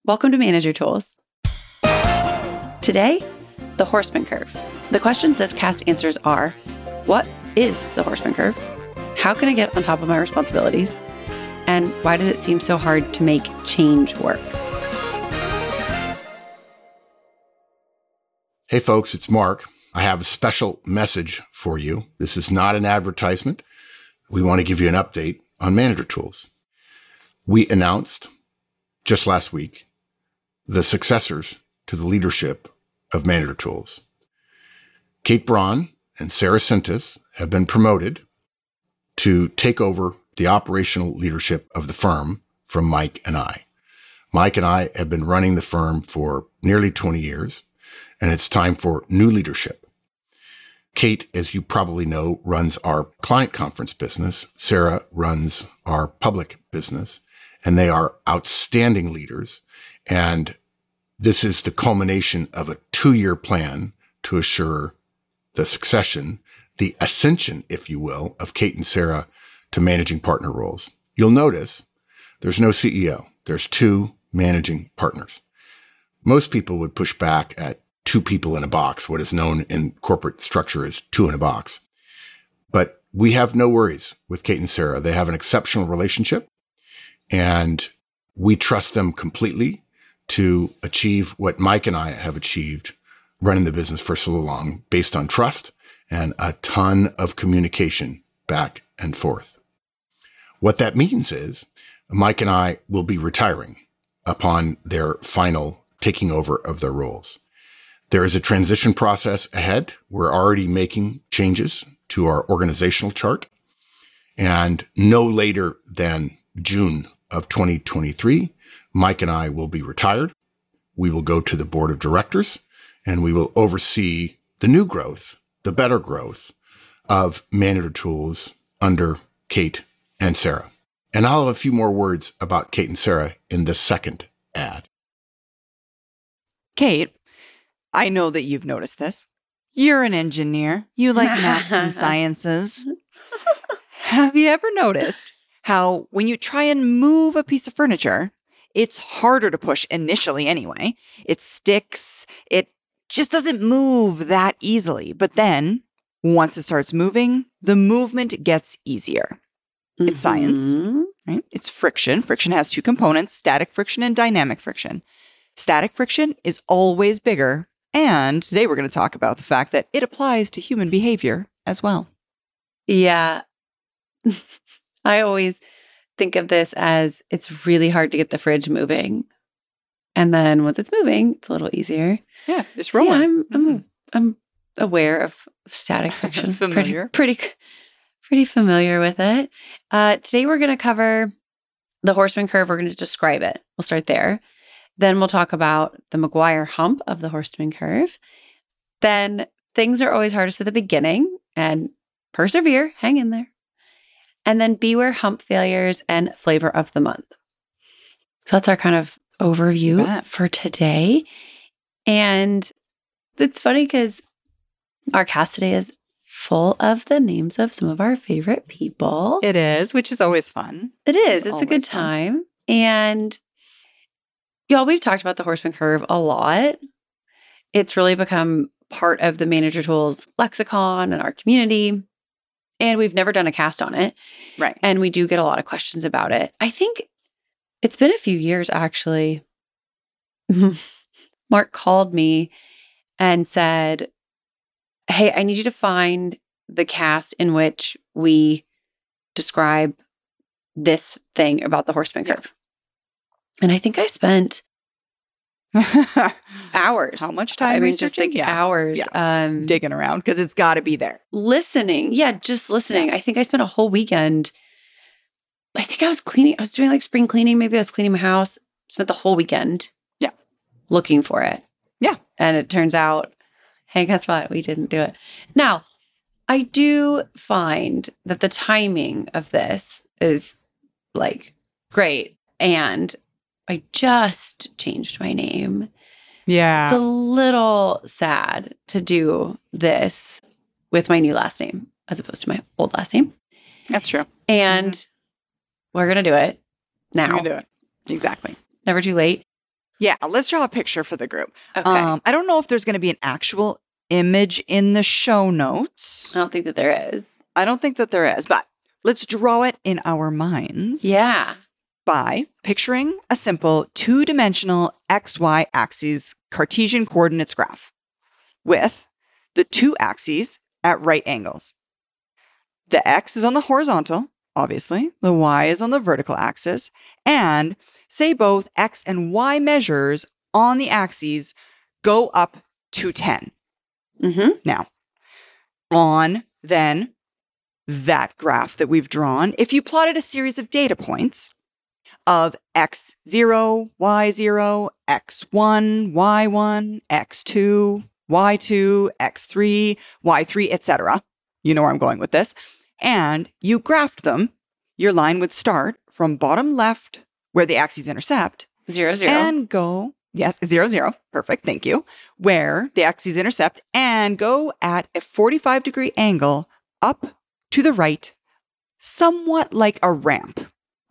Welcome to Manager Tools. Today, the Horseman Curve. The questions this cast answers are, what is the Horseman Curve? How can I get on top of my responsibilities? And why does it seem so hard to make change work? Hey folks, it's Mark. I have a special message for you. This is not an advertisement. We want to give you an update on Manager Tools. We announced just last week the successors to the leadership of Manager Tools. Kate Braun and Sarah Sintas have been promoted to take over the operational leadership of the firm from Mike and I. Mike and I have been running the firm for nearly 20 years, and it's time for new leadership. Kate, as you probably know, runs our client conference business. Sarah runs our public business, and they are outstanding leaders. And this is the culmination of a 2-year plan to assure the succession, the ascension, if you will, of Kate and Sarah to managing partner roles. You'll notice there's no CEO. There's 2 managing partners. Most people would push back at 2 people in a box, what is known in corporate structure as 2 in a box. But we have no worries with Kate and Sarah. They have an exceptional relationship, and we trust them completely to achieve what Mike and I have achieved running the business for so long, based on trust and a ton of communication back and forth. What that means is Mike and I will be retiring upon their final taking over of their roles. There is a transition process ahead. We're already making changes to our organizational chart. And no later than June of 2023, Mike and I will be retired. We will go to the board of directors, and we will oversee the new growth, the better growth of Manager Tools under Kate and Sarah. And I'll have a few more words about Kate and Sarah in the second ad. Kate, I know that you've noticed this. You're an engineer. You like maths and sciences. Have you ever noticed how when you try and move a piece of furniture, it's harder to push initially anyway? It sticks. It just doesn't move that easily. But then once it starts moving, the movement gets easier. It's science, right? It's friction. Friction has 2 components, static friction and dynamic friction. Static friction is always bigger. And today we're going to talk about the fact that it applies to human behavior as well. Yeah. I always think of this as it's really hard to get the fridge moving. And then once it's moving, it's a little easier. Yeah, it's rolling. Yeah, I'm aware of static friction. Familiar. Pretty familiar with it. Today we're going to cover the Horseman Curve. We're going to describe it. We'll start there. Then we'll talk about the McGuire hump of the Horseman Curve. Then things are always hardest at the beginning, and persevere, hang in there. And then beware hump failures and flavor of the month. So that's our kind of overview for today. And it's funny because our cast today is full of the names of some of our favorite people. It is, which is always fun. It is. It's a good time. Fun. And y'all, we've talked about the Horseman Curve a lot. It's really become part of the Manager Tools lexicon and our community. And we've never done a cast on it. Right. And we do get a lot of questions about it. I think it's been a few years, actually. Mark called me and said, hey, I need you to find the cast in which we describe this thing about the Horseman Curve. Yeah. And I think I spent hours. How much time? I mean, just like hours. Yeah. Digging around because it's got to be there. Listening. Yeah, just listening. Yeah. I think I spent a whole weekend. I think I was cleaning. I was doing like spring cleaning. Maybe I was cleaning my house. Spent the whole weekend. Yeah. Looking for it. Yeah. And it turns out, hey, guess what? We didn't do it. Now, I do find that the timing of this is like great. And I just changed my name. Yeah. It's a little sad to do this with my new last name as opposed to my old last name. That's true. And we're going to do it now. We're going to do it. Exactly. Never too late. Yeah, let's draw a picture for the group. Okay. I don't know if there's going to be an actual image in the show notes. I don't think that there is. I don't think that there is, but let's draw it in our minds. Yeah. By picturing a simple two-dimensional XY axis Cartesian coordinates graph with the two axes at right angles. The X is on the horizontal, obviously. The Y is on the vertical axis. And say both X and Y measures on the axes go up to 10. Now, on then that graph that we've drawn, if you plotted a series of data points of x0, y0, x1, y1, x2, y2, x3, y3, etc. You know where I'm going with this. And you graphed them, your line would start from bottom left where the axes intersect. 0, 0. And go, yes, 0, 0. Perfect, thank you. Where the axes intercept and go at a 45-degree angle up to the right, somewhat like a ramp.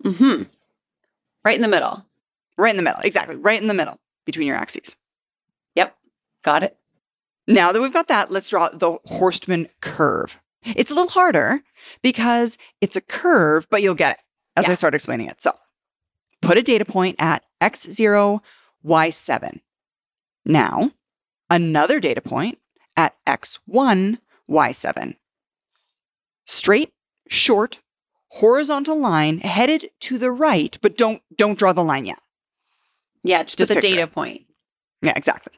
Right in the middle. Right in the middle, exactly. Right in the middle between your axes. Yep. Got it. Now that we've got that, let's draw the Horstman curve. It's a little harder because it's a curve, but you'll get it as I start explaining it. So put a data point at x0, y7. Now, another data point at x1, y7. Straight, short, horizontal line headed to the right, but don't draw the line yet. Yeah, just put the data point. Yeah, exactly.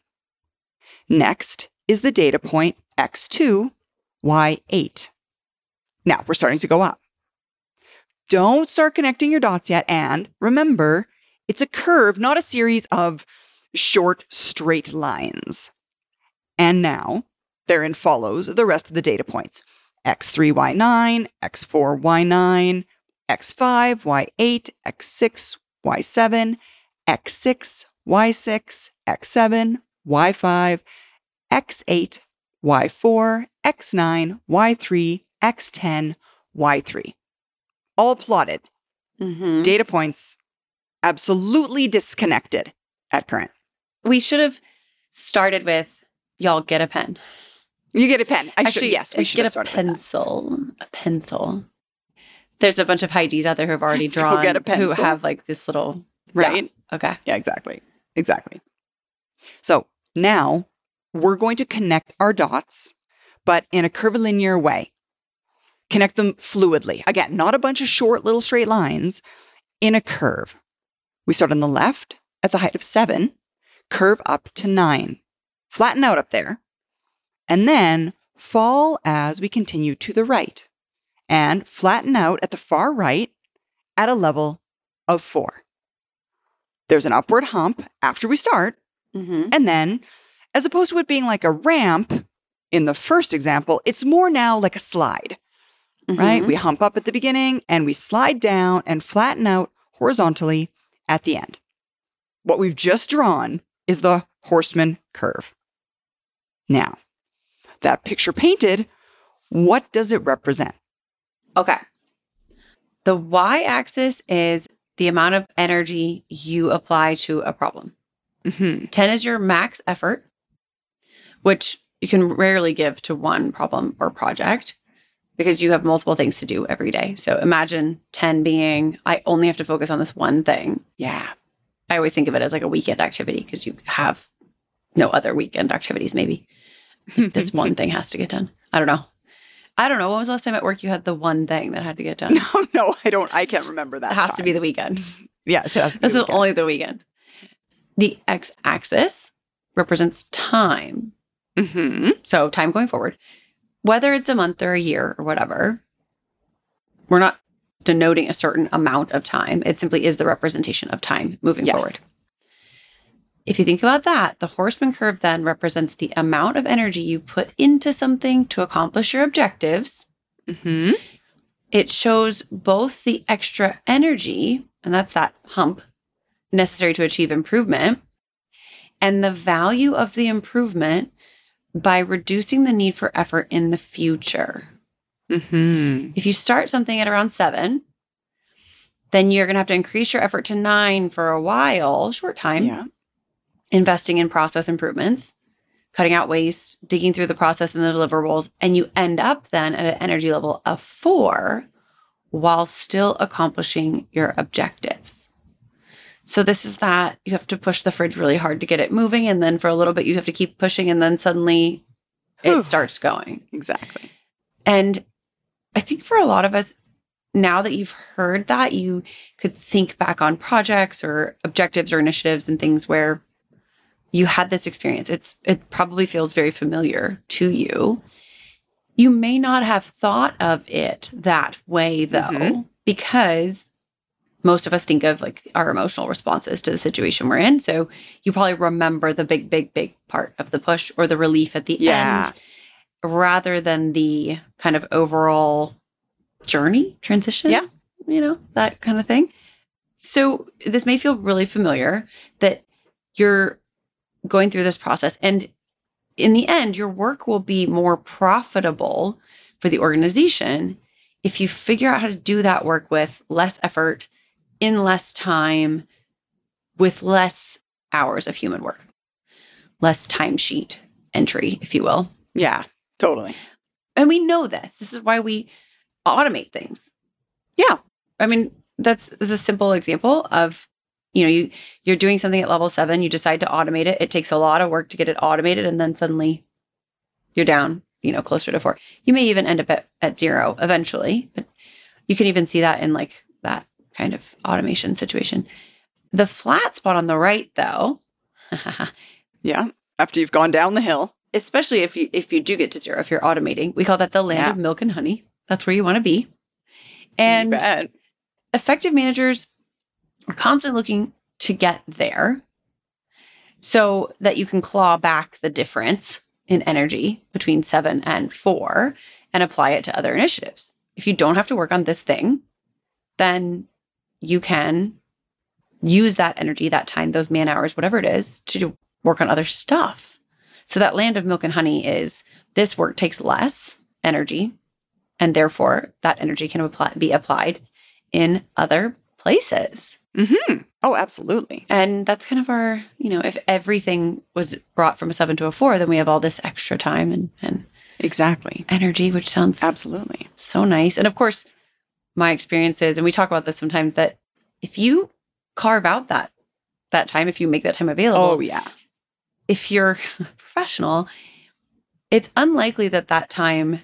Next is the data point x2, y8. Now we're starting to go up. Don't start connecting your dots yet. And remember, it's a curve, not a series of short, straight lines. And now therein follows the rest of the data points. x3, y9, x4, y9, x5, y8, x6, y7, x6, y6, x7, y5, x8, y4, x9, y3, x10, y3. All plotted. Data points absolutely disconnected at current. We should have started with, y'all get a pen. You get a pen. Actually, yes, we should have started with that. A pencil. There's a bunch of Heidis out there who have already drawn, get a pencil. who have like this little, Right? Yeah. Okay. Yeah, exactly. So now we're going to connect our dots, but in a curvilinear way. Connect them fluidly. Again, not a bunch of short little straight lines, in a curve. We start on the left at the height of 7, curve up to 9. Flatten out up there, and then fall as we continue to the right, and flatten out at the far right at a level of 4. There's an upward hump after we start, and then, as opposed to it being like a ramp in the first example, it's more now like a slide. Right? We hump up at the beginning and we slide down and flatten out horizontally at the end. What we've just drawn is the Horstman curve. Now, that picture painted, what does it represent? Okay. The y-axis is the amount of energy you apply to a problem. 10 is your max effort, which you can rarely give to one problem or project, because you have multiple things to do every day. So imagine 10 being, I only have to focus on this one thing. Yeah. I always think of it as like a weekend activity because you have no other weekend activities, maybe. This one thing has to get done. I don't know. When was the last time at work you had the one thing that had to get done? No, I don't. I can't remember that. It has to be the weekend. Yes, it has to be That's only the weekend. The x-axis represents time. So time going forward. Whether it's a month or a year or whatever, we're not denoting a certain amount of time. It simply is the representation of time moving forward. If you think about that, the Horstman curve then represents the amount of energy you put into something to accomplish your objectives. It shows both the extra energy, and that's that hump, necessary to achieve improvement, and the value of the improvement by reducing the need for effort in the future. If you start something at around 7, then you're going to have to increase your effort to 9 for a while, short time. investing in process improvements, cutting out waste, digging through the process and the deliverables, and you end up then at an energy level of 4 while still accomplishing your objectives. So this is that you have to push the fridge really hard to get it moving, and then for a little bit you have to keep pushing, and then suddenly it starts going. Exactly. And I think for a lot of us, now that you've heard that, you could think back on projects or objectives or initiatives and things where you had this experience. It probably feels very familiar to you. You may not have thought of it that way, though, because most of us think of like our emotional responses to the situation we're in. So you probably remember the big part of the push or the relief at the end, rather than the kind of overall journey, transition, that kind of thing. So this may feel really familiar that you're going through this process. And in the end, your work will be more profitable for the organization if you figure out how to do that work with less effort, in less time, with less hours of human work, less timesheet entry, if you will. Yeah, totally. And we know this. This is why we automate things. Yeah. I mean, that's a simple example of, you're doing something at level 7, you decide to automate it. It takes a lot of work to get it automated, and then suddenly you're down, closer to 4. You may even end up at 0 eventually, but you can even see that in like that kind of automation situation. The flat spot on the right, though, yeah, after you've gone down the hill, especially if you do get to 0, if you're automating, we call that the land of milk and honey. That's where you want to be. And effective managers are constantly looking to get there so that you can claw back the difference in energy between 7 and 4 and apply it to other initiatives. If you don't have to work on this thing, then you can use that energy, that time, those man hours, whatever it is, to work on other stuff. So that land of milk and honey is this work takes less energy, and therefore that energy can be applied in other places. Mm-hmm. Oh, absolutely. And that's kind of our, if everything was brought from a 7 to a 4, then we have all this extra time and exactly energy, which sounds absolutely so nice. And of course, my experience is, and we talk about this sometimes, that if you carve out that time, if you make that time available, if you're a professional, it's unlikely that time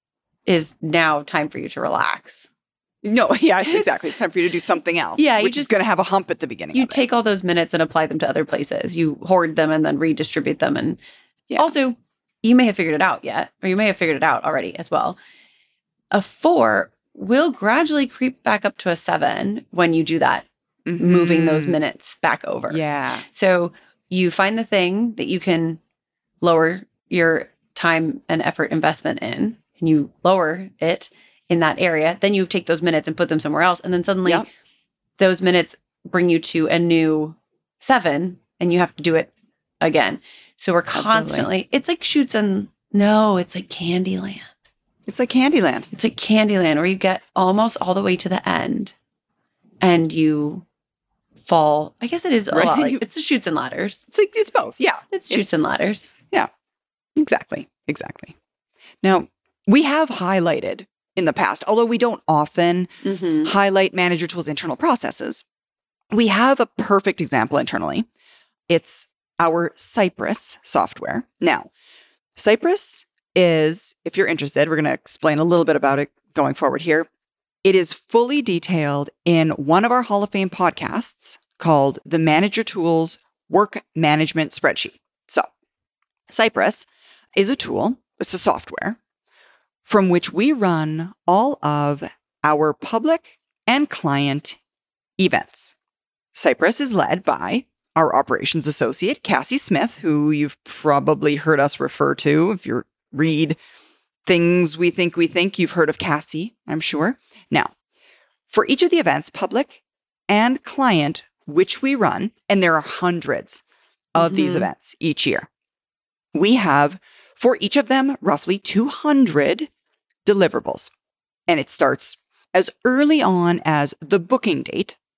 is now time for you to relax. No, yes, exactly. It's time for you to do something else. Yeah, which is going to have a hump at the beginning. You take all those minutes and apply them to other places. You hoard them and then redistribute them. And also, you may have figured it out yet, or you may have figured it out already as well. A 4 will gradually creep back up to a 7 when you do that, moving those minutes back over. Yeah. So you find the thing that you can lower your time and effort investment in, and you lower it in that area. Then you take those minutes and put them somewhere else. And then suddenly those minutes bring you to a new 7, and you have to do it again. So we're constantly, it's like it's like Candyland. It's like Candyland. It's like Candyland, where you get almost all the way to the end and you fall. I guess it is a lot like, it's the Chutes and Ladders. It's both. Yeah. It's Chutes and Ladders. Yeah. Exactly. Now, we have highlighted in the past, although we don't often highlight Manager Tools' internal processes, we have a perfect example internally. It's our Cypress software. Now, Cypress is, if you're interested, we're going to explain a little bit about it going forward here. It is fully detailed in one of our Hall of Fame podcasts called the Manager Tools Work Management Spreadsheet. So, Cypress is a tool, it's a software, from which we run all of our public and client events. Cypress is led by our operations associate, Cassie Smith, who you've probably heard us refer to. If you read things we think, you've heard of Cassie, I'm sure. Now, for each of the events, public and client, which we run, and there are hundreds of these events each year, we have, for each of them, roughly 200 deliverables. And it starts as early on as the booking date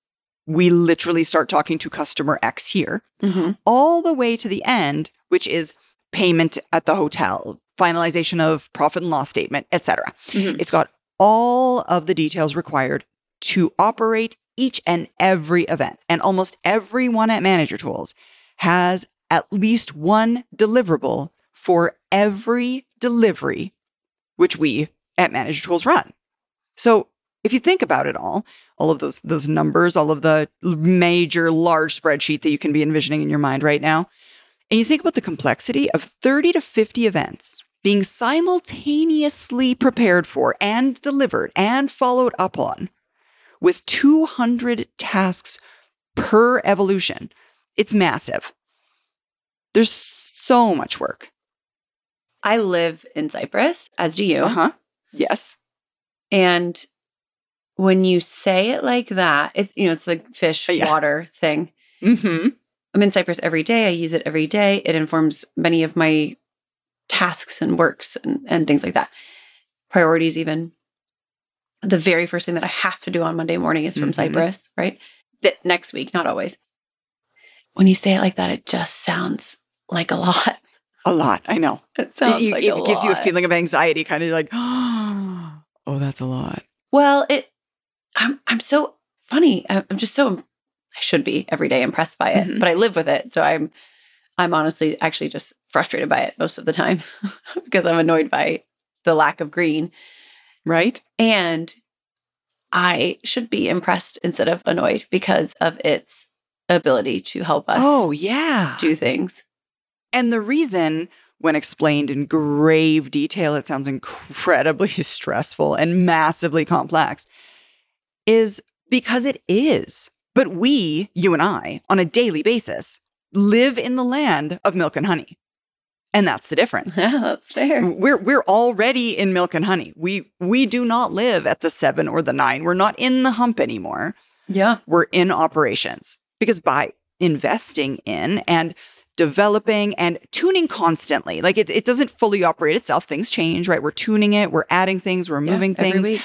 we literally start talking to customer X here, all the way to the end, which is payment at the hotel, finalization of profit and loss statement, etc. It's got all of the details required to operate each and every event. And almost everyone at Manager Tools has at least one deliverable for every delivery which we at Manager Tools run. So if you think about it all of those numbers, all of the major large spreadsheet that you can be envisioning in your mind right now, and you think about the complexity of 30 to 50 events being simultaneously prepared for and delivered and followed up on with 200 tasks per evolution, it's massive. There's so much work. I live in Cyprus, as do you. Yes. And when you say it like that, it's the fish water thing. I'm in Cyprus every day. I use it every day. It informs many of my tasks and works and things like that. Priorities even. The very first thing that I have to do on Monday morning is from Cyprus, right? Next week, not always. When you say it like that, it just sounds like a lot. A lot, I know. It sounds like a lot. It gives you a feeling of anxiety, kind of like, oh, that's a lot. Well, I'm so funny. I'm just so, I should be every day impressed by it, but I live with it. So I'm honestly actually just frustrated by it most of the time because I'm annoyed by the lack of green. Right. And I should be impressed instead of annoyed because of its ability to help us do things. And the reason, when explained in grave detail, it sounds incredibly stressful and massively complex, is because it is. But we, you and I, on a daily basis, live in the land of milk and honey. And that's the difference. Yeah, that's fair. We're already in milk and honey. We do not live at the 7 or the 9. We're not in the hump anymore. Yeah. We're in operations. Because by investing in and developing and tuning constantly, like it doesn't fully operate itself. Things change, right? We're tuning it. We're adding things. We're moving things. Every week.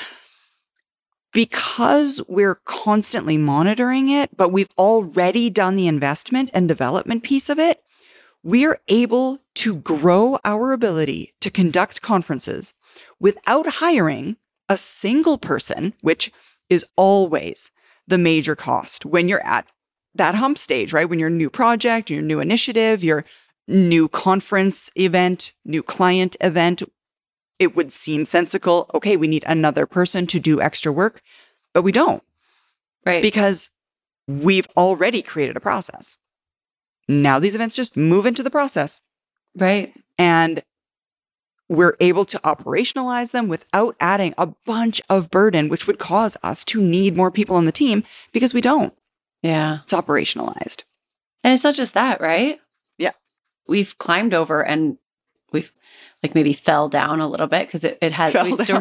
Because we're constantly monitoring it, but we've already done the investment and development piece of it, we're able to grow our ability to conduct conferences without hiring a single person, which is always the major cost when you're at that hump stage, right? When your new project, your new initiative, your new conference event, new client event, it would seem sensical. Okay, we need another person to do extra work, but we don't. Right. Because we've already created a process. Now these events just move into the process. Right. And we're able to operationalize them without adding a bunch of burden, which would cause us to need more people on the team because we don't. Yeah. It's operationalized. And it's not just that, right? Yeah. We've climbed over and we've maybe fell down a little bit because it had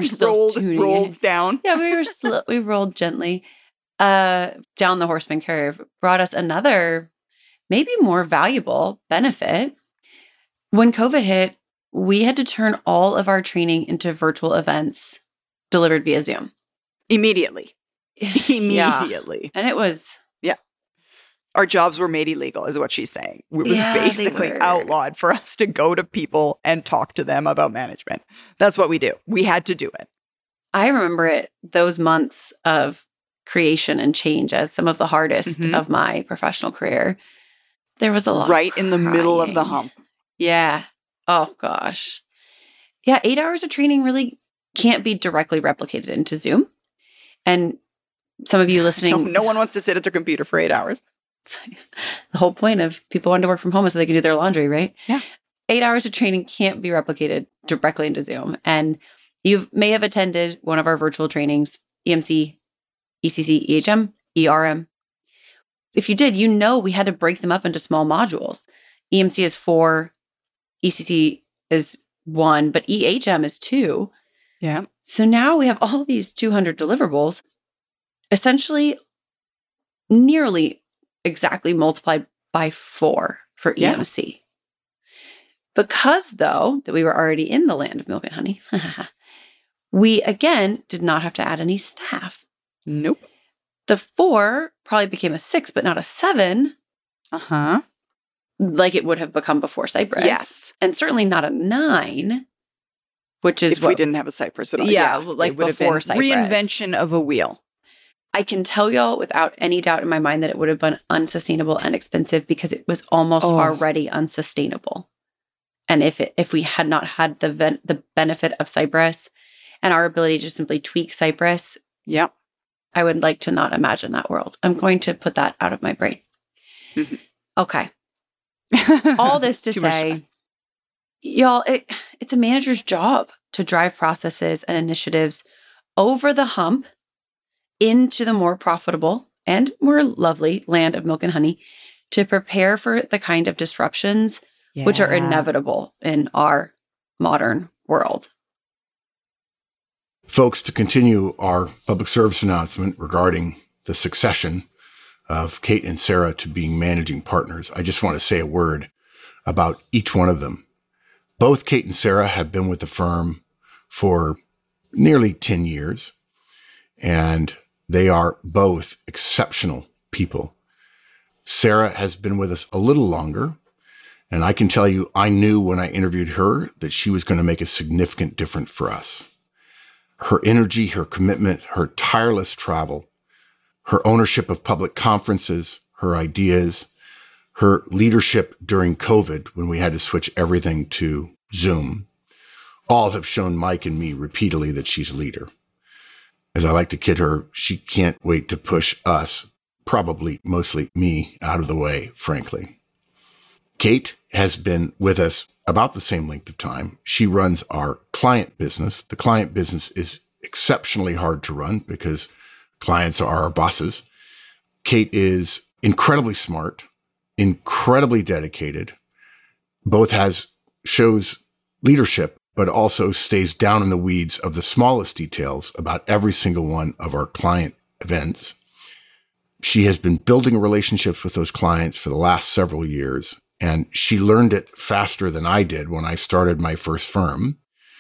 rolled down. Yeah, we rolled gently down the Horseman curve, brought us another maybe more valuable benefit. When COVID hit, we had to turn all of our training into virtual events delivered via Zoom. Immediately. Yeah. And it was... Yeah. Our jobs were made illegal, is what she's saying. It was basically outlawed for us to go to people and talk to them about management. That's what we do. We had to do it. I remember those months of creation and change as some of the hardest of my professional career. There was a lot right in the middle of the hump. Yeah. Oh, gosh. Yeah, 8 hours of training really can't be directly replicated into Zoom. And some of you listening... No one wants to sit at their computer for 8 hours. The whole point of people wanting to work from home is so they can do their laundry, right? Yeah. 8 hours of training can't be replicated directly into Zoom. And you may have attended one of our virtual trainings, EMC, ECC, EHM, ERM. If you did, we had to break them up into small modules. EMC is 4, ECC is 1, but EHM is 2. Yeah. So now we have all these 200 deliverables, essentially nearly exactly multiplied by 4 for EMC. Yeah. Because, though, that we were already in the land of milk and honey, we, again, did not have to add any staff. Nope. The 4 probably became a 6, but not a 7, Uh-huh. like it would have become before Cypress. Yes. And certainly not a 9, which is If we didn't have a Cypress at all. Yeah, like it would have before been Cypress. reinvention of a wheel. I can tell y'all without any doubt in my mind that it would have been unsustainable and expensive because it was almost already unsustainable. And if we had not had the benefit of Cypress and our ability to simply tweak Cypress, Yep. I would like to not imagine that world. I'm going to put that out of my brain. Mhm. Okay. All this to Too much say, stress. y'all, it's a manager's job to drive processes and initiatives over the hump into the more profitable and more lovely land of milk and honey to prepare for the kind of disruptions which are Yeah. inevitable in our modern world. Folks, to continue our public service announcement regarding the succession of Kate and Sarah to being managing partners, I just want to say a word about each one of them. Both Kate and Sarah have been with the firm for nearly 10 years, and they are both exceptional people. Sarah has been with us a little longer, and I can tell you, I knew when I interviewed her that she was going to make a significant difference for us. Her energy, her commitment, her tireless travel, her ownership of public conferences, her ideas, her leadership during COVID when we had to switch everything to Zoom, all have shown Mike and me repeatedly that she's a leader. As I like to kid her, she can't wait to push us, probably mostly me, out of the way, frankly. Kate has been with us about the same length of time. She runs our client business. The client business is exceptionally hard to run because clients are our bosses. Kate is incredibly smart, incredibly dedicated, both shows leadership, but also stays down in the weeds of the smallest details about every single one of our client events. She has been building relationships with those clients for the last several years, and she learned it faster than I did when I started my first firm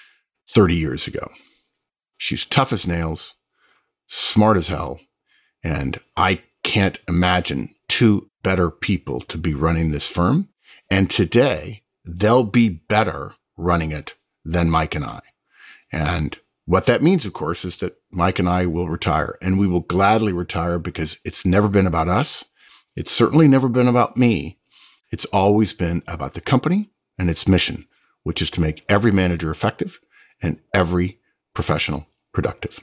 30 years ago. She's tough as nails, smart as hell, and I can't imagine two better people to be running this firm. And today, they'll be better running it than Mike and I. And what that means, of course, is that Mike and I will retire, and we will gladly retire because it's never been about us. It's certainly never been about me. It's always been about the company and its mission, which is to make every manager effective and every professional productive.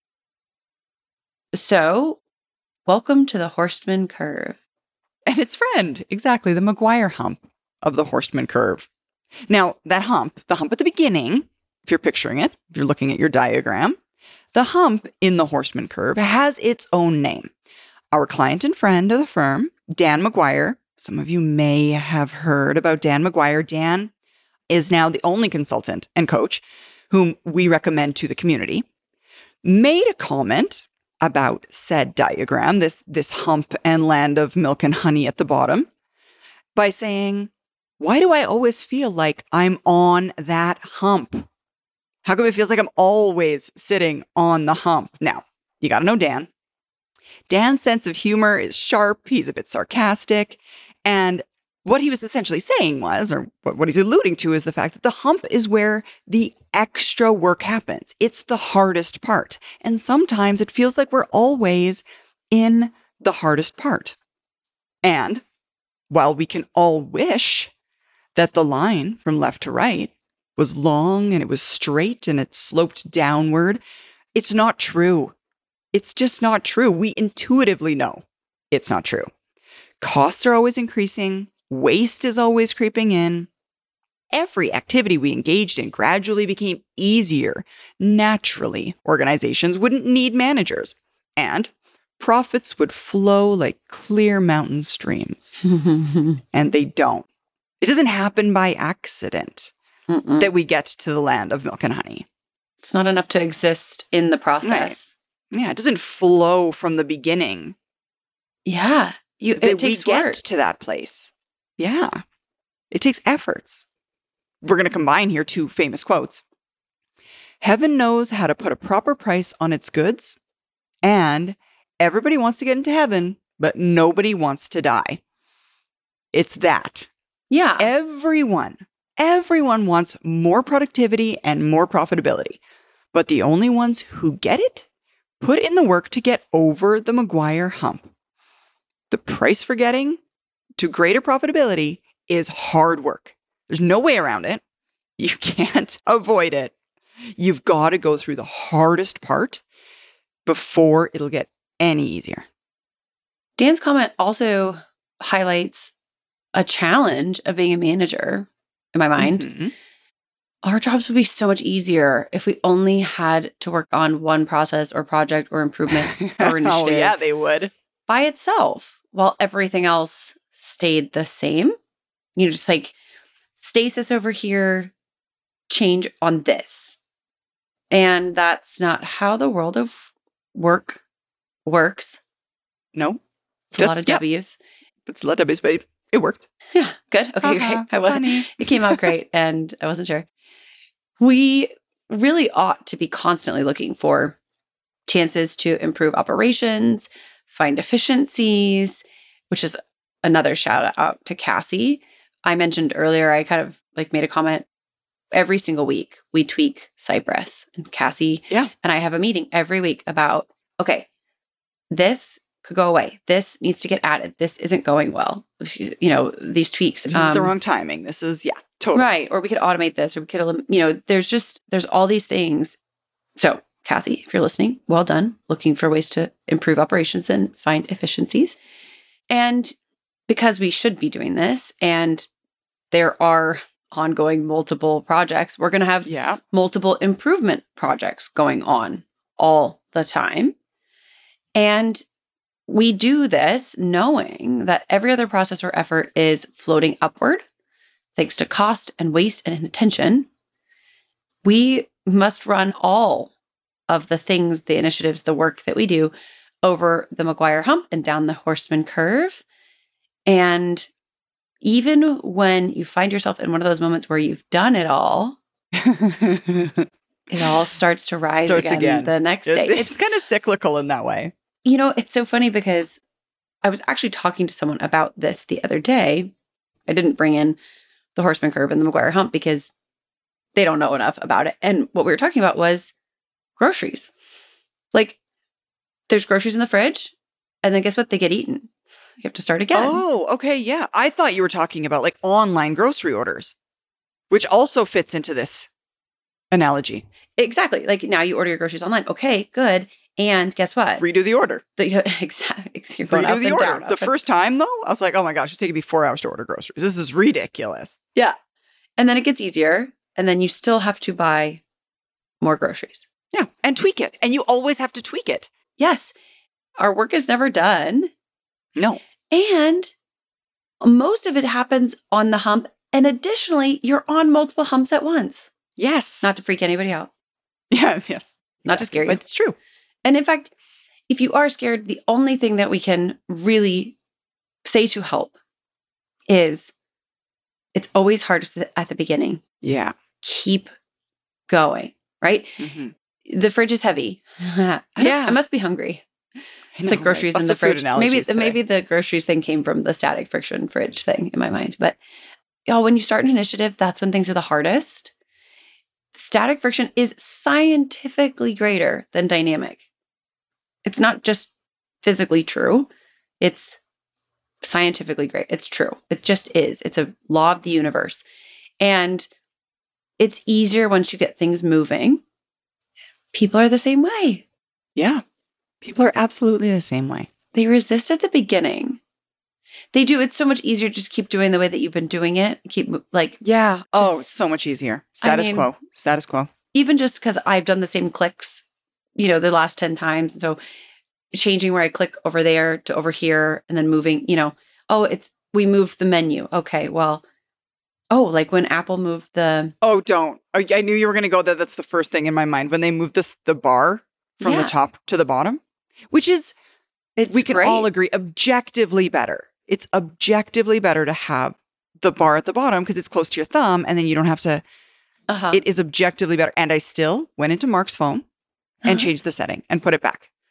So, welcome to the Horstman Curve. And its friend, exactly, the McGuire hump of the Horstman curve. Now, that hump, the hump at the beginning, if you're picturing it, if you're looking at your diagram, the hump in the Horstman curve has its own name. Our client and friend of the firm, Dan McGuire, some of you may have heard about Dan McGuire. Dan is now the only consultant and coach whom we recommend to the community, made a comment about said diagram, this hump and land of milk and honey at the bottom, by saying, "Why do I always feel like I'm on that hump? How come it feels like I'm always sitting on the hump?" Now, you got to know Dan. Dan's sense of humor is sharp. He's a bit sarcastic. And what he was essentially saying was, or what he's alluding to, is the fact that the hump is where the extra work happens. It's the hardest part. And sometimes it feels like we're always in the hardest part. And while we can all wish that the line from left to right was long and it was straight and it sloped downward, it's not true. It's just not true. We intuitively know it's not true. Costs are always increasing. Waste is always creeping in. Every activity we engaged in gradually became easier. Naturally, organizations wouldn't need managers, and profits would flow like clear mountain streams. And they don't. It doesn't happen by accident that we get to the land of milk and honey. It's not enough to exist in the process. Right. Yeah, it doesn't flow from the beginning. Yeah. It we takes get work. to that place. Yeah. It takes efforts. We're going to combine here two famous quotes. "Heaven knows how to put a proper price on its goods, and Everybody wants to get into heaven, but nobody wants to die. It's that. Yeah. Everyone wants more productivity and more profitability. But the only ones who get it put in the work to get over the McGuire hump. The price for getting to greater profitability is hard work. There's no way around it. You can't avoid it. You've got to go through the hardest part before it'll get any easier. Dan's comment also highlights a challenge of being a manager in my mind. Mhm. Our jobs would be so much easier if we only had to work on one process or project or improvement or initiative Oh, yeah, they would. by itself while everything else stayed the same. You know, just like stasis over here, change on this. And that's not how the world of work works. No, It's a lot That's- of yeah. W's. it's a lot of but it worked. Yeah, good. Okay, great. I wasn't. Funny. It came out great, and I wasn't sure. We really ought to be constantly looking for chances to improve operations, find efficiencies, which is another shout out to Cassie. I mentioned earlier, I kind of like made a comment. Every single week, we tweak Cypress, and Cassie Yeah. and I have a meeting every week about, okay, this could go away. This needs to get added. This isn't going well. You know, these tweaks. This is the wrong timing. This is, totally. Right. Or we could automate this, or we could, there's all these things. So, Cassie, if you're listening, well done. Looking for ways to improve operations and find efficiencies. And because we should be doing this, and there are ongoing multiple projects, we're going to have Yeah. multiple improvement projects going on all the time. And we do this knowing that every other process or effort is floating upward, thanks to cost and waste and inattention. We must run all of the things, the initiatives, the work that we do over the McGuire hump and down the Horstman curve. And even when you find yourself in one of those moments where you've done it all, it all starts to rise Starts again. the next day. It's kind of cyclical in that way. You know, it's so funny because I was actually talking to someone about this the other day. I didn't bring in the Horstman curve and the McGuire hump because they don't know enough about it. And what we were talking about was groceries. Like, there's groceries in the fridge, and then guess what? They get eaten. You have to start again. Oh, okay. Yeah. I thought you were talking about like online grocery orders, which also fits into this analogy. Exactly. Like, now you order your groceries online. Okay, good. And guess what? Redo the order. Exactly. You're going up Redo the and order. down, up The and- first time, though, I was like, oh my gosh, it's taking me 4 hours to order groceries. This is ridiculous. Yeah. And then it gets easier. And then you still have to buy more groceries. Yeah. And tweak it. And you always have to tweak it. Yes. Our work is never done. No. And most of it happens on the hump. And additionally, you're on multiple humps at once. Yes. Not to freak anybody out. Yes. Not to scare you. But it's true. And in fact, if you are scared, the only thing that we can really say to help is it's always hardest at the beginning. Yeah. Keep going, right? Mhm. The fridge is heavy. Yeah. I must be hungry. It's like groceries in Lots the of food fridge. analogies today. Maybe the groceries thing came from the static friction fridge thing in my mind. But when you start an initiative, that's when things are the hardest. Static friction is scientifically greater than dynamic. It's not just physically true. It's scientifically great. It's true. It just is. It's a law of the universe. And it's easier once you get things moving. People are the same way. Yeah. People are absolutely the same way. They resist at the beginning. They do. It's so much easier to just keep doing the way that you've been doing it. Yeah. Oh, Just- it's so much easier. I Status mean- quo. Status quo. even just because I've done the same clicks, the last 10 times. And so changing where I click over there to over here and then moving, we moved the menu. Okay, well, like when Apple moved the, Oh, don't. I knew you were going to go there. That's the first thing in my mind. When they moved the bar from Yeah. the top to the bottom, which is, it's we can great. all agree, objectively better. It's objectively better to have the bar at the bottom because it's close to your thumb and then you don't have to, Uh-huh. it is objectively better. And I still went into Mark's phone and Uh-huh. changed the setting and put it back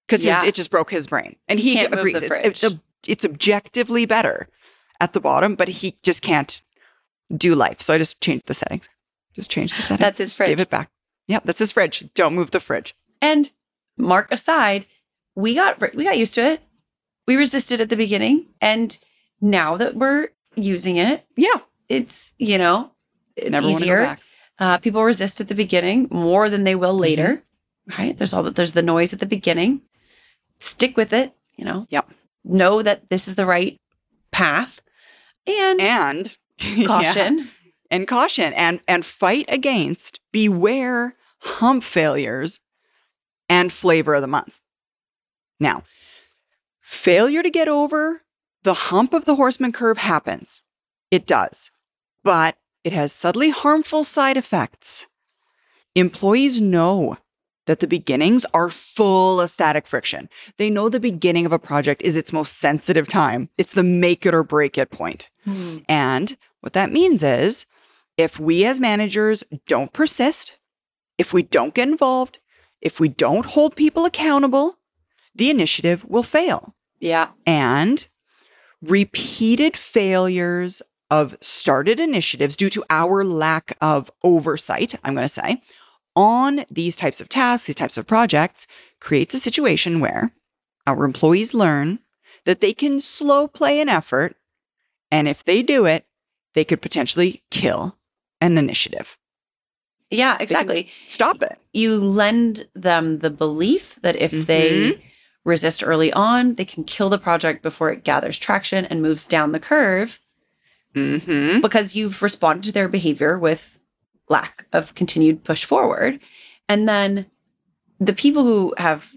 because Yeah. it just broke his brain. And he Can't move agrees. the It's objectively better at the bottom, but he just can't do life. So I just changed the settings. That's his Just fridge. gave it back. Yep, that's his fridge. Don't move the fridge. And Mark aside, we got used to it. We resisted at the beginning, and now that we're using it, Yeah. it's it's Never want to go easier. back. People resist at the beginning more than they will Mm-hmm. later. Right? There's the noise at the beginning. Stick with it. Yep. Know that this is the right path, and And caution. Yeah. And caution and fight against, beware hump failures and flavor of the month. Now, failure to get over the hump of the Horseman curve happens. It does. But it has subtly harmful side effects. Employees know that the beginnings are full of static friction. They know the beginning of a project is its most sensitive time. It's the make it or break it point. And what that means is if we as managers don't persist, if we don't get involved, if we don't hold people accountable, the initiative will fail. Yeah. And repeated failures of started initiatives due to our lack of oversight, I'm going to say, on these types of tasks, these types of projects, creates a situation where our employees learn that they can slow play an effort, and if they do it, they could potentially kill an initiative. Yeah, exactly. Stop it. You lend them the belief that if they resist early on, they can kill the project before it gathers traction and moves down the curve Mm-hmm. because you've responded to their behavior with lack of continued push forward. And then the people who have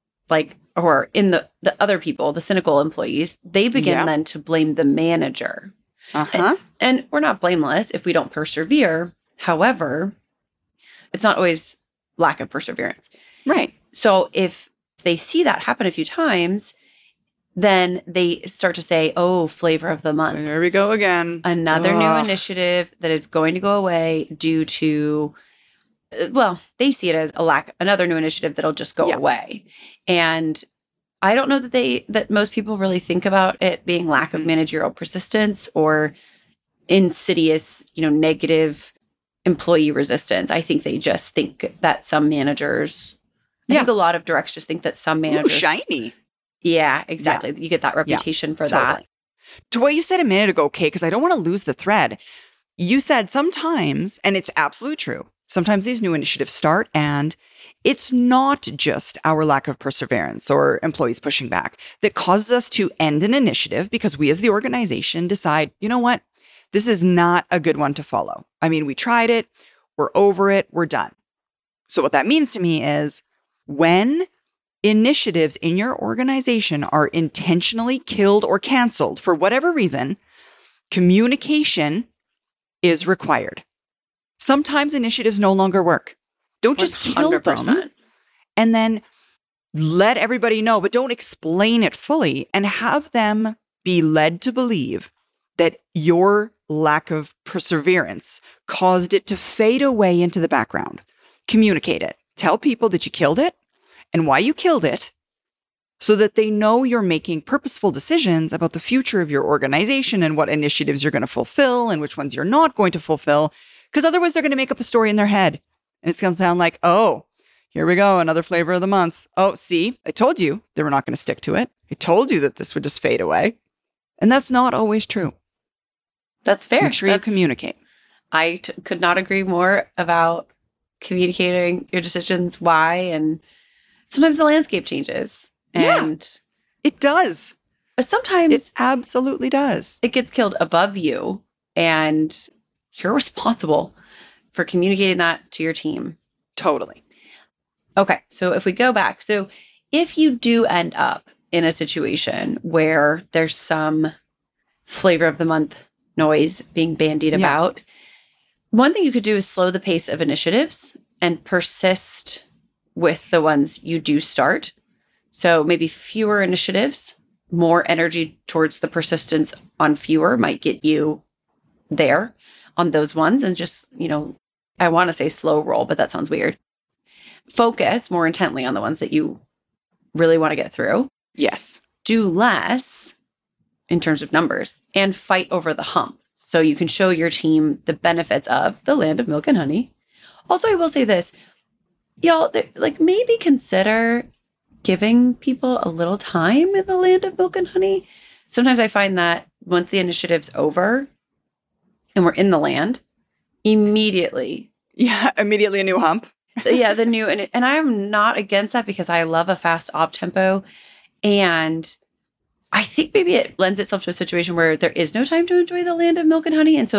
or in the other people, the cynical employees, they begin Yeah. then to blame the manager. Uh-huh. And we're not blameless if we don't persevere. However, it's not always lack of perseverance. Right. So if they see that happen a few times, then they start to say, oh, flavor of the month. There we go again. Another new Ugh. initiative that is going to go away due to, they see it as another new initiative that'll just go Yeah. away. And I don't know that most people really think about it being lack of managerial persistence or insidious, negative employee resistance. I think they just think that some managers, I think a lot of directs just think that some Ooh, managers, shiny. yeah, exactly. You get that reputation for that. Totally. To what you said a minute ago, Kate, because I don't want to lose the thread. You said sometimes, and it's absolutely true, sometimes these new initiatives start and it's not just our lack of perseverance or employees pushing back that causes us to end an initiative because we as the organization decide, you know what, this is not a good one to follow. I mean, we tried it, we're over it, we're done. So what that means to me is when initiatives in your organization are intentionally killed or canceled for whatever reason, communication is required. Sometimes initiatives no longer work. Don't just kill them 100%. and then let everybody know, but don't explain it fully and have them be led to believe that your lack of perseverance caused it to fade away into the background. Communicate it. Tell people that you killed it and why you killed it so that they know you're making purposeful decisions about the future of your organization and what initiatives you're going to fulfill and which ones you're not going to fulfill. Because otherwise they're going to make up a story in their head. And it's going to sound like, oh, here we go, another flavor of the month. Oh, see, I told you they were not going to stick to it. I told you that this would just fade away. And that's not always true. That's fair. Make sure you communicate. I could not agree more about communicating your decisions, why, and sometimes the landscape changes. Yeah. And It does. sometimes It absolutely does. it gets killed above you, and you're responsible for communicating that to your team. Totally. Okay, so if we go back, so if you do end up in a situation where there's some flavor of the month noise being bandied Yeah. about, one thing you could do is slow the pace of initiatives and persist with the ones you do start. So maybe fewer initiatives, more energy towards the persistence on fewer might get you there on those ones. And just, I want to say slow roll, but that sounds weird. Focus more intently on the ones that you really want to get through. Yes. Do less in terms of numbers and fight over the hump. So you can show your team the benefits of the land of milk and honey. Also, I will say this, y'all, like maybe consider giving people a little time in the land of milk and honey. Sometimes I find that once the initiative's over and we're in the land, immediately. Yeah, immediately a new hump. Yeah, the new, and I'm not against that because I love a fast op tempo. And I think maybe it lends itself to a situation where there is no time to enjoy the land of milk and honey. And so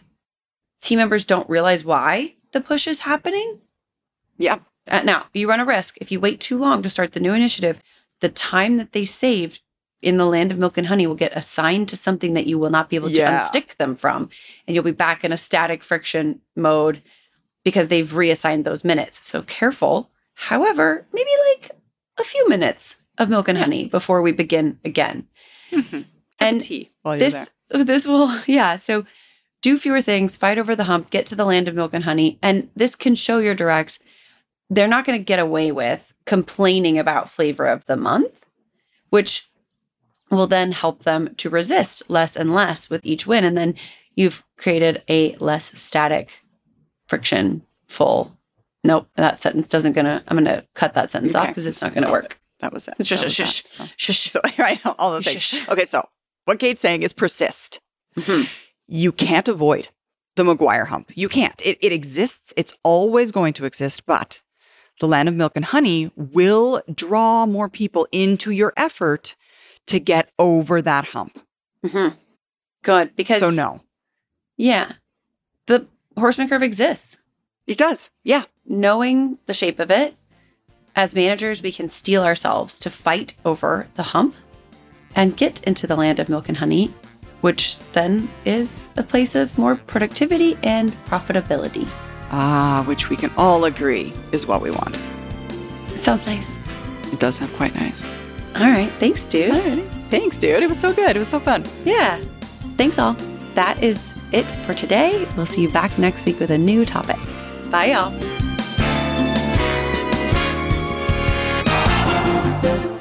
team members don't realize why the push is happening. Yeah. Now, you run a risk. If you wait too long to start the new initiative, the time that they saved in the land of milk and honey will get assigned to something that you will not be able to unstick them from. And you'll be back in a static friction mode because they've reassigned those minutes. So careful. However, maybe like a few minutes of milk and honey before we begin again. Mm-hmm. And tea while you're there. This will, so do fewer things, fight over the hump, get to the land of milk and honey. And this can show your directs they're not going to get away with complaining about flavor of the month, which will then help them to resist less and less with each win. And then you've created a less static, friction full. Nope, that sentence I'm going to cut that sentence off because it's not going to work. That was it. Shush. So I know all the things. Okay, so what Kate's saying is persist. Mm-hmm. You can't avoid the McGuire hump. You can't. It exists. It's always going to exist, but the land of milk and honey will draw more people into your effort to get over that hump. Mm-hmm. Good. Because so no. Yeah. The Horseman Curve exists. It does. Yeah. Knowing the shape of it, as managers, we can steel ourselves to fight over the hump and get into the land of milk and honey, which then is a place of more productivity and profitability. Which we can all agree is what we want. It sounds nice. It does sound quite nice. All right. Thanks, dude. All right. Thanks, dude. It was so good. It was so fun. Yeah. Thanks, all. That is it for today. We'll see you back next week with a new topic. Bye, y'all.